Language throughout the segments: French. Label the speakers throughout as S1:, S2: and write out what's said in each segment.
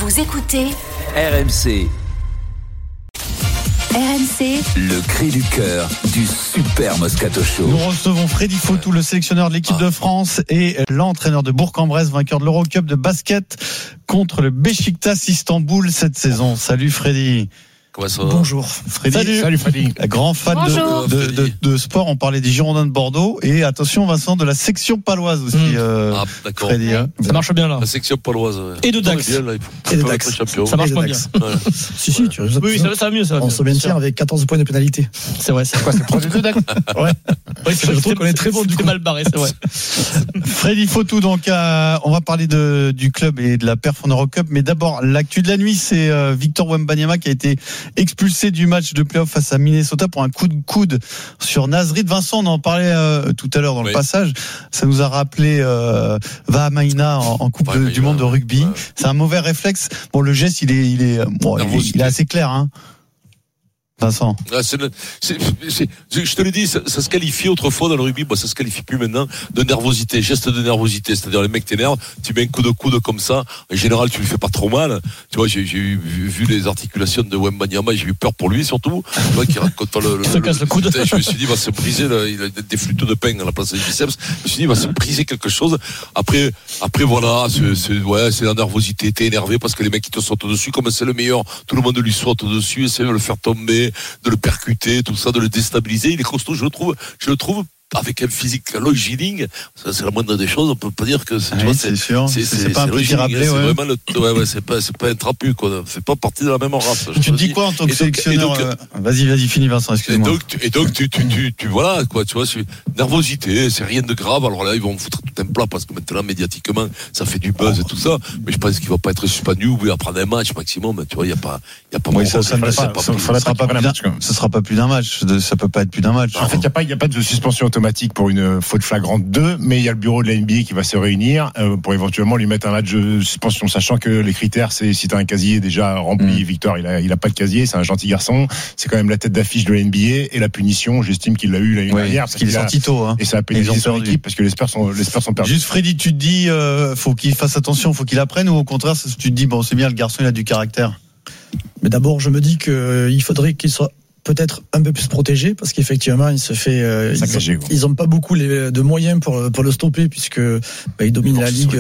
S1: Vous écoutez
S2: RMC.
S1: RMC,
S2: Le cri du cœur du Super Moscato Show.
S3: Nous recevons Freddy Fautou, le sélectionneur de l'équipe de France et l'entraîneur de Bourg-en-Bresse, vainqueur de l'Eurocup de basket contre le Beşiktaş Istanbul cette saison. Salut Freddy.
S4: Comment ça va ?
S3: Bonjour Freddy.
S5: Salut Freddy.
S3: Grand fan de sport, on parlait des Girondins de Bordeaux et attention Vincent de la section paloise aussi.
S4: D'accord.
S3: Freddy, hein.
S5: Ça marche bien là.
S4: La section paloise. Ouais.
S5: Et de Dax.
S4: Bien, là,
S6: Et de
S4: peut
S6: Dax.
S4: être champion.
S5: Ça marche pas bien.
S4: Ouais.
S6: Si, tu vois.
S5: Oui, ça va mieux. Ça va
S6: On
S5: mieux.
S6: se maintient avec 14 points de pénalité.
S5: C'est vrai. C'est quoi ?
S6: C'est proche de Dax. Ouais.
S5: Oui, c'est vrai.
S6: Je trouve qu'on est très bon, du
S5: C'est
S6: coup.
S5: mal barré, c'est vrai.
S3: Freddy Fautou, donc on va parler du club et de la perf en Eurocup, mais d'abord l'actu de la nuit, c'est Victor Wembanyama qui a été expulsé du match de play-off face à Minnesota pour un coup de coude sur Nasrid. Vincent, on en parlait tout à l'heure dans le passage, ça nous a rappelé Vahamaina en Coupe du Monde de rugby. Ouais. C'est un mauvais réflexe. Bon, le geste il est assez clair, hein. Vincent.
S4: Ah, je te l'ai dit, ça se qualifie autrefois dans le rugby, ça se qualifie plus maintenant, de nervosité, geste de nervosité, c'est-à-dire les mecs t'énervent, tu mets un coup de coude comme ça, en général tu lui fais pas trop mal, tu vois, j'ai vu les articulations de Wembanyama, j'ai eu peur pour lui surtout, tu vois, qui raconte
S5: se casse le coude.
S4: Je me suis dit, il va se briser, il a des flûtes de pain à la place des biceps, je me suis dit, il va se briser quelque chose, après voilà, c'est la nervosité, t'es énervé parce que les mecs ils te sautent dessus, comme c'est le meilleur, tout le monde lui saute dessus, essaie de le faire tomber, de le percuter, tout ça, de le déstabiliser. Il est costaud, je le trouve avec un physique longiligne, ça c'est la moindre des choses, on peut pas dire que c'est, tu vois,
S3: c'est sûr. C'est pas un petit rappelé,
S4: c'est vraiment c'est pas un trapu, quoi. C'est pas partie de la même race.
S3: Tu te dis quoi en tant que sélectionneur? Vas-y, finis Vincent, excuse-moi.
S4: Et donc, tu voilà, quoi, tu vois, c'est nervosité, c'est rien de grave. Alors là, ils vont foutre tout un plat parce que maintenant, médiatiquement, ça fait du buzz et tout ça. Mais je pense qu'il va pas être suspendu ou après un match maximum. Tu vois, il y a pas
S3: oui, ça sera pas plus d'un match. Ça peut pas être plus d'un match.
S5: En fait, il y a pas de suspension automatique pour une faute flagrante 2, mais il y a le bureau de la NBA qui va se réunir pour éventuellement lui mettre un match de suspension, sachant que les critères, c'est si t'as un casier déjà rempli. Victor, il a pas de casier, c'est un gentil garçon, c'est quand même la tête d'affiche de la NBA, et la punition, j'estime qu'il l'a eu l'année dernière
S3: parce qu'il est sorti tôt, hein.
S5: Et ça a pénalisé son équipe parce que les Spurs sont perdus.
S3: Juste Freddy, tu te dis faut qu'il fasse attention, faut qu'il apprenne, ou au contraire tu te dis bon, c'est bien, le garçon il a du caractère?
S6: Mais d'abord, je me dis qu'il faudrait qu'il soit peut-être un peu plus protégé, parce qu'effectivement il se fait ils n'ont pas beaucoup de moyens pour le stopper, puisque il domine la ligue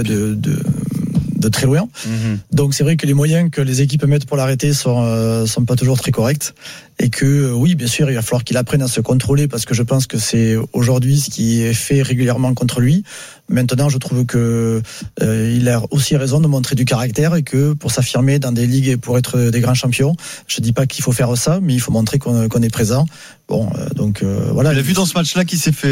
S6: de très loin. Donc c'est vrai que les moyens que les équipes mettent pour l'arrêter sont pas toujours très corrects, et que oui, bien sûr, il va falloir qu'il apprenne à se contrôler, parce que je pense que c'est aujourd'hui ce qui est fait régulièrement contre lui. Maintenant, je trouve que il a aussi raison de montrer du caractère, et que pour s'affirmer dans des ligues et pour être des grands champions, je dis pas qu'il faut faire ça, mais il faut montrer qu'on est présent. Bon, donc voilà.
S3: Tu l'as vu dans ce match-là qui s'est fait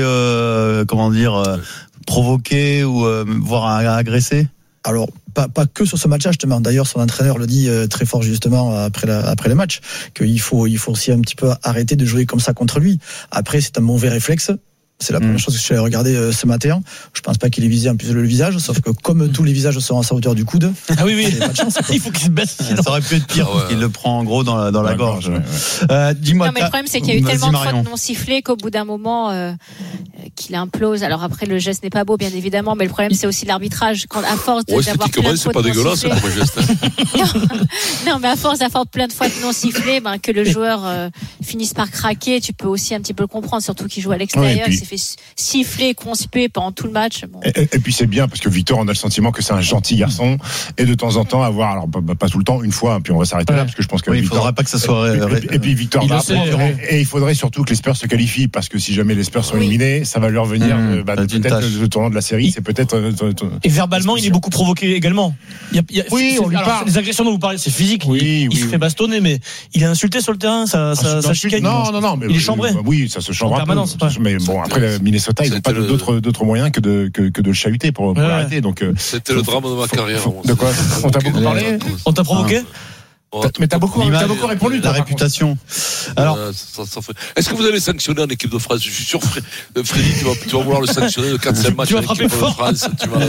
S3: provoquer ou voire agresser? Alors pas que sur ce match-là, justement. D'ailleurs, son entraîneur le dit très fort justement après le match, qu'il faut aussi un petit peu arrêter de jouer comme ça contre lui. Après, c'est un mauvais réflexe. C'est la première chose que je suis allé regarder ce matin. Je pense pas qu'il ait visé en plus le visage, sauf que comme tous les visages sont à sa hauteur du coude.
S5: Ah oui.
S6: Pas de chance,
S5: il faut qu'il se baisse.
S3: Ça aurait pu être pire, parce qu'il le prend en gros dans la gorge. Dis-moi.
S7: Non, mais le problème, c'est qu'il y a eu tellement de fautes non sifflées qu'au bout d'un moment, qu'il implose. Alors après, le geste n'est pas beau, bien évidemment, mais le problème, c'est aussi l'arbitrage. Quand, à force d'avoir plein de fautes non sifflées. Non, mais à force d'avoir plein de fautes non sifflées, que le joueur finisse par craquer, tu peux aussi un petit peu le comprendre, surtout qu'il joue à l'extérieur. Il s'est fait siffler, conspuer pendant tout le match. Bon.
S5: Et puis c'est bien, parce que Victor, on a le sentiment que c'est un gentil garçon, et de temps en temps avoir, alors pas tout le temps, une fois, puis on va s'arrêter là, parce que je pense que
S3: il faudra pas que ça soit.
S5: Et puis Victor va apprendre, et il faudrait surtout que les Spurs se qualifient, parce que si jamais les Spurs sont éliminés, ça va leur venir peut-être le tournant de la série, c'est peut-être.
S8: Et verbalement, il est beaucoup provoqué également.
S5: Oui, on lui parle.
S8: Les agressions dont vous parlez, c'est physique. Il se fait bastonner, mais il est insulté sur le terrain, ça chicane.
S5: Non, mais
S8: il est chambré.
S5: Oui, ça se chambre en permanence. Mais bon, après Minnesota, ils n'ont pas d'autres moyens que de le chahuter pour l'arrêter. Donc
S4: c'était le drame de ma carrière.
S5: De quoi? On t'a beaucoup parlé?
S8: On t'a provoqué?
S5: Mais t'as beaucoup répondu.
S3: La réputation. Alors,
S4: est-ce que vous allez sanctionner en équipe de France? Je suis sûr, Freddy, tu vas vouloir le sanctionner de 4-5 matchs.
S8: Tu vas frapper fort.
S4: France,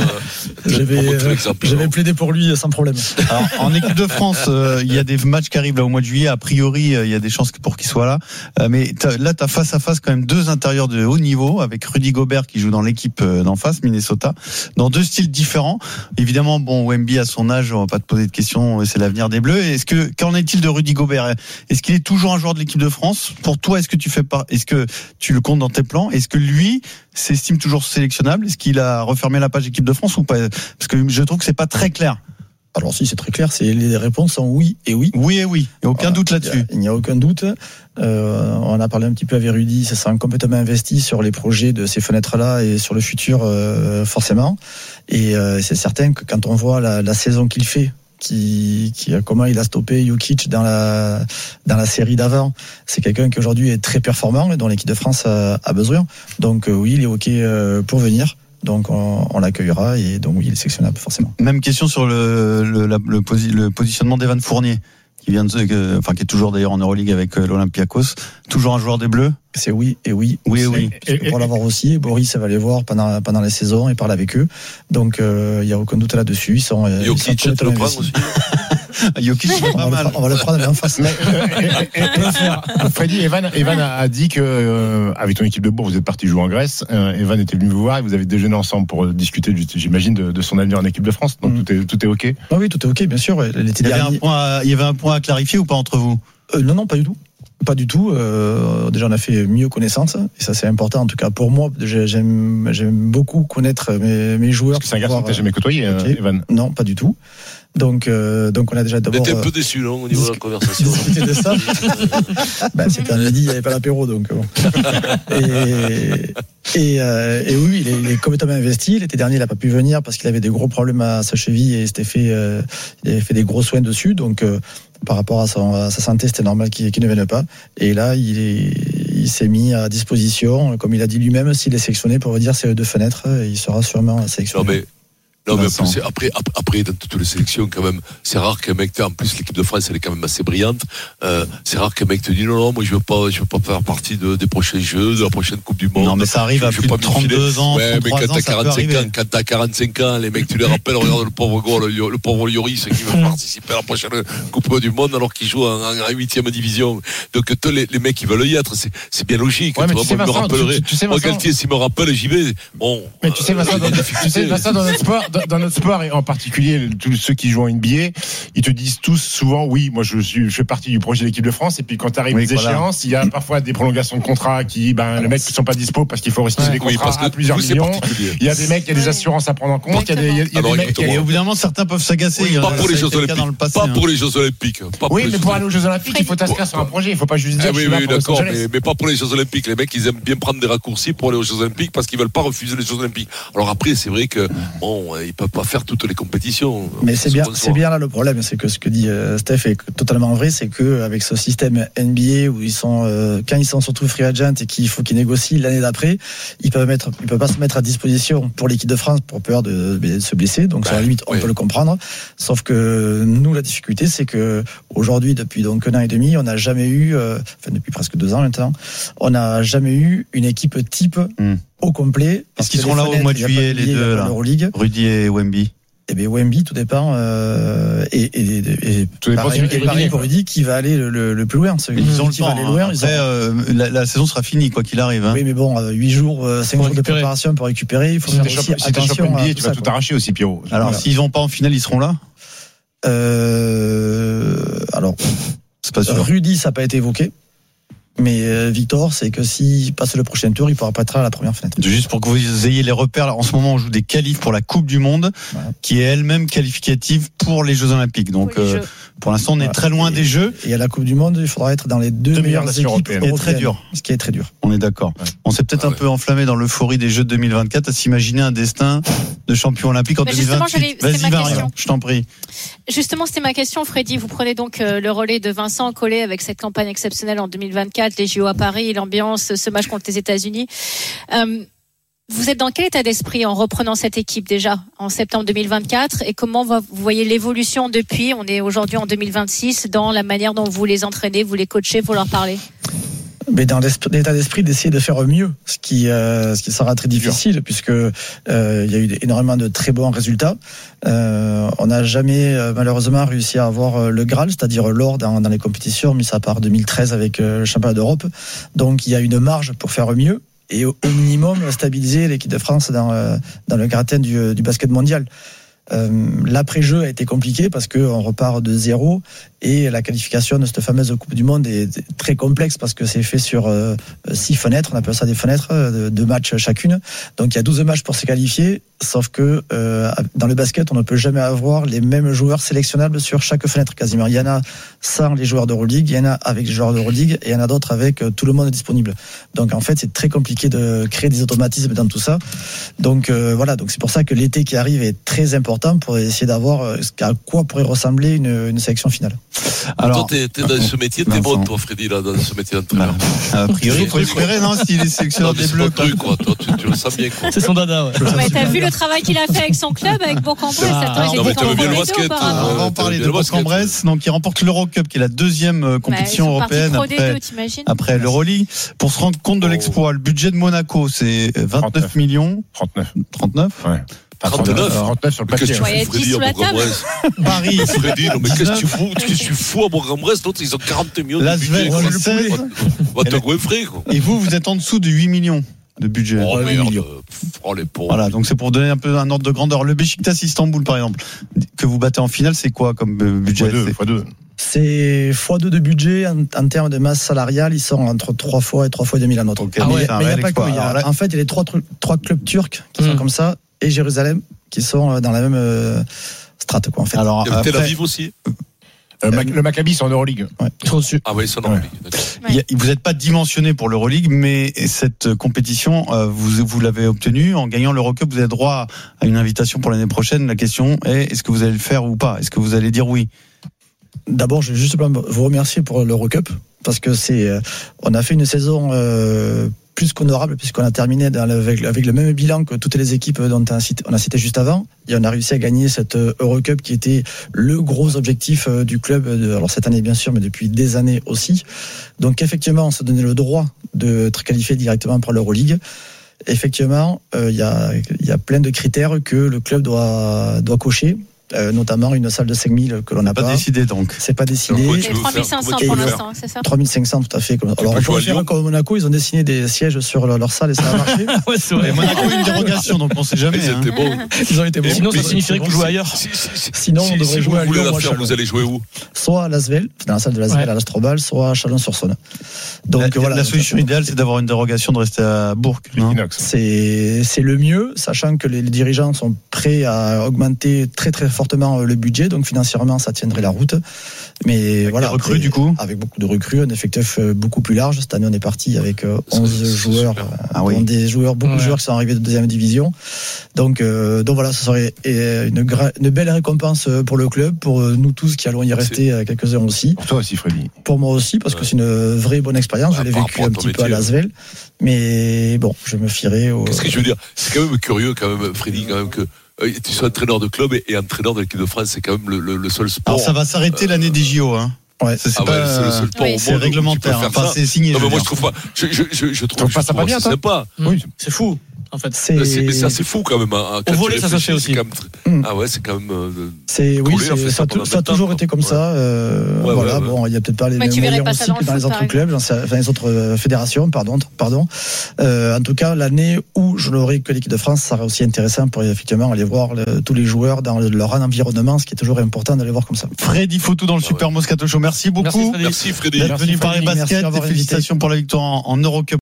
S6: j'avais plaidé pour lui sans problème.
S3: Alors, en équipe de France, il y a des matchs qui arrivent là au mois de juillet. A priori, il y a des chances pour qu'il soit là. Mais là, t'as face à face quand même deux intérieurs de haut niveau avec Rudy Gobert qui joue dans l'équipe d'en face, Minnesota, dans deux styles différents. Évidemment, bon, Wemby à son âge, on va pas te poser de questions, c'est l'avenir des Bleus. Qu'en est-il de Rudy Gobert? Est-ce qu'il est toujours un joueur de l'équipe de France? Pour toi, est-ce que tu le comptes dans tes plans? Est-ce que lui s'estime toujours sélectionnable? Est-ce qu'il a refermé la page équipe de France ou pas? Parce que je trouve que c'est pas très clair.
S6: Alors si, c'est très clair, les réponses sont oui et oui.
S3: Oui et oui, il n'y a aucun doute là-dessus.
S6: Il n'y a aucun doute. On a parlé un petit peu avec Rudy, ça sera complètement investi sur les projets de ces fenêtres-là et sur le futur forcément. Et c'est certain que quand on voit la saison qu'il fait, comment il a stoppé Jokic dans la série d'avant, c'est quelqu'un qui aujourd'hui est très performant et dont l'équipe de France a besoin. Donc oui, il est OK pour venir. Donc on l'accueillera et donc oui, il est sélectionnable forcément.
S3: Même question sur le positionnement d'Evan Fournier qui est toujours d'ailleurs en Euroleague avec l'Olympiakos, toujours un joueur des Bleus.
S6: C'est oui et oui.
S3: Oui et oui.
S6: Pour l'avoir aussi, Boris va les voir pendant les saisons et parle avec eux. Donc il y a aucun doute là-dessus.
S4: Jokic, tu le prends aussi.
S3: Jokic, c'est pas mal.
S6: On va le prendre en face.
S5: Freddy, Evan a dit que avec ton équipe de Bourg, vous êtes parti jouer en Grèce. Evan était venu vous voir et vous avez déjeuné ensemble pour discuter, j'imagine, de son avenir en équipe de France. Donc tout est OK.
S6: Ah oui, tout est OK, bien sûr.
S3: Il y avait un point à clarifier ou pas entre vous?
S6: Non, pas du tout. Pas du tout. Déjà, on a fait mieux connaissance, et ça c'est important. En tout cas, pour moi, j'aime beaucoup connaître mes joueurs.
S5: Parce que c'est un garçon que t'as jamais côtoyé, Evan.
S6: Non, pas du tout. Donc on a déjà d'abord.
S4: On était un peu déçus, non, au niveau de la conversation.
S6: C'était de ça. C'était un midi, il n'y avait pas l'apéro, donc bon. Et oui, il est complètement investi. L'été dernier, il n'a pas pu venir parce qu'il avait des gros problèmes à sa cheville et il avait fait des gros soins dessus. Donc par rapport à sa santé, c'était normal qu'il ne vienne pas. Et là, il s'est mis à disposition, comme il a dit lui-même, s'il est sélectionné pour dire c'est deux fenêtres, il sera sûrement sélectionné.
S4: Non, mais après, dans toutes les sélections, quand même, c'est rare qu'un mec, en plus, l'équipe de France, elle est quand même assez brillante, c'est rare qu'un mec te dise, non, moi, je veux pas faire partie des prochains Jeux, de la prochaine Coupe du Monde.
S3: Non, mais ça arrive à plus de 32 ans,
S4: ouais,
S3: 33
S4: mais quand t'as 45 ans, les mecs, tu les rappelles, regarde le pauvre Lloris qui veut participer à la prochaine Coupe du Monde, alors qu'il joue en 8e division. Donc, les mecs, ils veulent y être, c'est bien logique.
S5: Ouais, mais tu sais, Vincent,
S4: moi, Galtier, s'il me rappelle, j'y vais. Bon.
S5: Mais tu sais, Vincent, dans notre sport, et en particulier tous ceux qui jouent en NBA, ils te disent tous souvent, oui, moi je fais partie du projet de l'équipe de France, et puis quand t'arrives les échéances, il y a parfois des prolongations de contrats les mecs qui sont pas dispo parce qu'il faut rester des contrats à plusieurs millions. Il y a des mecs, il y a des assurances à prendre en compte, il y a des mecs.
S3: Et au bout d'un moment, certains peuvent s'agacer.
S4: Pas pour les Jeux Olympiques. Pas pour les Jeux Olympiques.
S5: Oui, mais pour aller aux Jeux Olympiques, il faut t'inscrire sur un projet, il faut pas juste dire.
S4: Oui, d'accord, mais pas pour les Jeux Olympiques. Les mecs, ils aiment bien prendre des raccourcis pour aller aux Jeux Olympiques parce qu'ils veulent pas refuser les Jeux Olympiques. Alors après, c'est vrai que bon, ils peuvent pas faire toutes les compétitions.
S6: Mais c'est bien là le problème, c'est que ce que dit Steph est totalement vrai, c'est que avec ce système NBA où quand ils sont surtout free agent et qu'il faut qu'ils négocient l'année d'après, ils peuvent pas se mettre à disposition pour l'équipe de France pour peur de se blesser. Donc sur la limite, on peut le comprendre. Sauf que nous, la difficulté, c'est que aujourd'hui, depuis donc 1 an et demi, on n'a jamais eu, depuis presque 2 ans maintenant, on n'a jamais eu une équipe type au complet.
S3: Est-ce qu'ils seront là au mois de juillet, les deux là, Rudy et Wemby?
S6: Eh bien, Wemby, tout dépend. Et
S5: tout dépend
S6: pareil pour Rudy qui va aller le plus loin.
S3: Ils ont le temps. Après, la saison sera finie, quoi qu'il arrive.
S6: Oui, mais bon, 8 jours, 5 jours de préparation pour récupérer. Il faut faire aussi attention.
S5: Tu vas tout arracher aussi, Pierrot.
S3: Alors, s'ils vont pas en finale, ils seront là?
S6: Alors,
S3: c'est pas sûr.
S6: Rudy, ça n'a pas été évoqué. Mais Victor, c'est que s'il passe le prochain tour, il pourra pas être à la première fenêtre.
S3: Juste pour que vous ayez les repères, là, en ce moment, on joue des qualifs pour la Coupe du Monde, qui est elle-même qualificative pour les Jeux Olympiques. Donc, pour l'instant, on est très loin des Jeux.
S6: Et à la Coupe du Monde, il faudra être dans les deux meilleures équipes européennes.
S3: Ce qui est très dur. On est d'accord. Ouais. On s'est peut-être un peu enflammé dans l'euphorie des Jeux de 2024 à s'imaginer un destin de champion olympique en 2028. Vas-y, Marion, je t'en prie.
S7: Justement, c'était ma question, Freddy. Vous prenez donc le relais de Vincent Collet avec cette campagne exceptionnelle en 2024, les JO à Paris, l'ambiance, ce match contre les États-Unis. Vous êtes dans quel état d'esprit en reprenant cette équipe déjà en septembre 2024 et comment vous voyez l'évolution depuis, on est aujourd'hui en 2026, dans la manière dont vous les entraînez, vous les coachez, vous leur parlez?
S6: Mais dans l'état d'esprit d'essayer de faire mieux, ce qui sera très difficile puisque il y a eu énormément de très bons résultats. On n'a jamais malheureusement réussi à avoir le Graal, c'est-à-dire l'or dans les compétitions, mis à part 2013 avec le championnat d'Europe. Donc il y a une marge pour faire mieux et au minimum stabiliser l'équipe de France dans le gratin du basket mondial. L'après-jeu a été compliqué parce qu'on repart de zéro et la qualification de cette fameuse Coupe du Monde est très complexe parce que c'est fait sur 6 fenêtres, on appelle ça des fenêtres, 2 matchs chacune. Donc il y a 12 matchs pour se qualifier, sauf que dans le basket, on ne peut jamais avoir les mêmes joueurs sélectionnables sur chaque fenêtre quasiment. Il y en a sans les joueurs d'Euroleague, il y en a avec les joueurs d'Euroleague et il y en a d'autres avec tout le monde disponible. Donc en fait, c'est très compliqué de créer des automatismes dans tout ça. Donc voilà, donc c'est pour ça que l'été qui arrive est très important pour essayer d'avoir à quoi pourrait ressembler une sélection finale.
S4: Alors, toi, t'es dans ce métier, t'es bon, toi, Freddy, là, dans ce métier d'entraîneur.
S3: A priori, il faut espérer, non, s'il est sélectionneur des Bleus.
S4: Toi, tu le sais bien, quoi.
S8: C'est son dada, ouais.
S7: Mais t'as vu le travail qu'il a fait avec son club, avec Bourg-en-Bresse?
S4: Non, mais t'avais bien le basket.
S3: On va en parler de Bourg-en-Bresse. Donc, il remporte l'Eurocup, qui est la deuxième compétition européenne après l'Euroleague. Pour se rendre compte de l'exploit, le budget de Monaco, c'est 29 millions. 39?
S5: Ouais.
S4: 39
S5: sur le papier.
S7: Qu'est-ce que tu fous, Freddy, à Bourg-en-Bresse?
S3: Paris.
S4: Freddy, non, mais qu'est-ce que tu fous à Bourg-en-Bresse? L'autre, ils ont 40 millions de budget. Va te goinfrer, quoi.
S3: Et vous êtes en dessous de 8 millions de budget.
S4: Oh, merde. Oh, les pauvres.
S3: Voilà, donc c'est pour donner un peu un ordre de grandeur. Le Beşiktaş Istanbul, par exemple, que vous battez en finale, c'est quoi comme budget?
S5: x2.
S6: C'est x2 de budget en termes de masse salariale, ils sont entre 3 fois et 3 fois 2000 à notre.
S3: Okay, mais il n'y a pas que.
S6: En fait, il y a les 3 clubs turcs qui sont comme ça et Jérusalem qui sont dans la même strate, quoi, en fait.
S4: Alors, Tel Aviv aussi.
S5: Le Maccabi, c'est en Euroleague.
S6: Ouais.
S4: Ah oui, c'est en Euroleague.
S3: Ouais. Vous n'êtes pas dimensionné pour l'Euroleague, mais cette compétition, vous l'avez obtenue. En gagnant l'Eurocup, vous avez droit à une invitation pour l'année prochaine. La question est, est-ce que vous allez le faire ou pas? Est-ce que vous allez dire oui?
S6: D'abord, je vais juste vous remercier pour l'Eurocup, parce que on a fait une saison plus qu'honorable, puisqu'on a terminé avec le même bilan que toutes les équipes dont on a cité juste avant, et on a réussi à gagner cette Eurocup qui était le gros objectif du club, alors cette année bien sûr, mais depuis des années aussi. Donc effectivement, on s'est donné le droit d'être qualifié directement pour l'Euroleague. Effectivement, il y a plein de critères que le club doit cocher. Notamment une salle de 5000 que l'on n'a pas
S3: décidé, donc
S6: c'est pas décidé.
S7: Et 3500 pour l'instant, c'est ça?
S6: 3500 tout à fait. Alors on peut faire comme Monaco, ils ont dessiné des sièges sur leur salle et ça a marché.
S8: Ouais, c'est vrai.
S3: Monaco a une dérogation, donc on sait jamais.
S6: Ils ont été bons.
S8: Sinon ça signifierait que vous jouez ailleurs.
S6: Sinon on devrait jouer à Lyon.
S4: Vous allez jouer où?
S6: Soit à Lasvel, dans la salle de Lasvel à l'Astrobal, soit à Chalon-sur-Saône.
S3: Donc voilà. La solution idéale, c'est d'avoir une dérogation, de rester à Bourg.
S6: C'est le mieux, sachant que les dirigeants sont prêts à augmenter très très fortement le budget, donc financièrement ça tiendrait la route. Mais avec voilà,
S3: recrues, du coup,
S6: avec beaucoup de recrues, un effectif beaucoup plus large. Cette année on est parti avec 11 joueurs, des joueurs, beaucoup de joueurs qui sont arrivés de deuxième division. Donc voilà, ce serait une belle récompense pour le club, pour nous tous qui allons y rester quelques-uns aussi.
S5: Pour toi aussi, Freddy.
S6: Pour moi aussi, parce que c'est une vraie bonne expérience. Je l'ai vécu un petit peu à Lasvel, mais bon, je me fierai au.
S4: Qu'est-ce que je veux dire? C'est quand même curieux, quand même, Freddy, quand même que. Tu sois entraîneur de club et entraîneur de l'équipe de France, c'est quand même le seul sport.
S3: Alors ça va s'arrêter l'année des JO, hein. Ouais, c'est
S4: le seul sport au monde.
S3: C'est réglementaire, enfin, c'est signé.
S4: Non, mais moi je trouve pas. Je trouve
S5: pas ça pas bien,
S4: sympa.
S8: Oui, c'est fou. En fait,
S4: c'est assez fou quand même.
S8: Au volet, ça se fait aussi.
S4: Ah ouais, c'est quand même.
S6: Ça a toujours été comme ça. Voilà, bon, il y a peut-être pas les mêmes moyens aussi que dans les autres clubs, dans les autres fédérations, pardon. En tout cas, l'année où je n'aurai que l'équipe de France, ça sera aussi intéressant pour effectivement aller voir tous les joueurs dans leur environnement, ce qui est toujours important d'aller voir comme ça.
S3: Freddy Fotou dans le Super Moscato Show. Merci beaucoup.
S4: Merci Freddy.
S3: D'être venu parler basket. Félicitations pour la victoire en Eurocup.